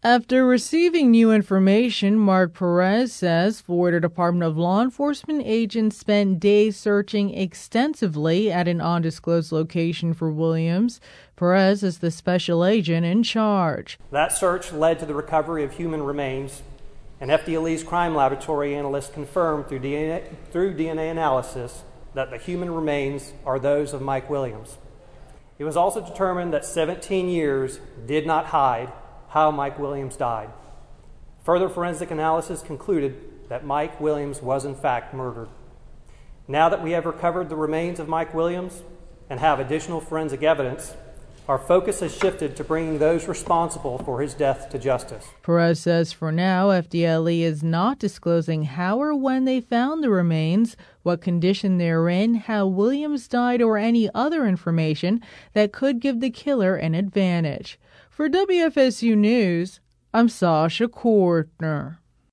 After receiving new information, Mark Perez says Florida Department of Law Enforcement agents spent days searching extensively at an undisclosed location for Williams. Perez is the special agent in charge. That search led to the recovery of human remains, and FDLE's crime laboratory analysts confirmed through DNA analysis that the human remains are those of Mike Williams. It was also determined that 17 years did not hide how Mike Williams died. Further forensic analysis concluded that Mike Williams was in fact murdered. Now that we have recovered the remains of Mike Williams and have additional forensic evidence, our focus has shifted to bringing those responsible for his death to justice. Perez says for now, FDLE is not disclosing how or when they found the remains, what condition they're in, how Williams died, or any other information that could give the killer an advantage. For WFSU News, I'm Sasha Kortner.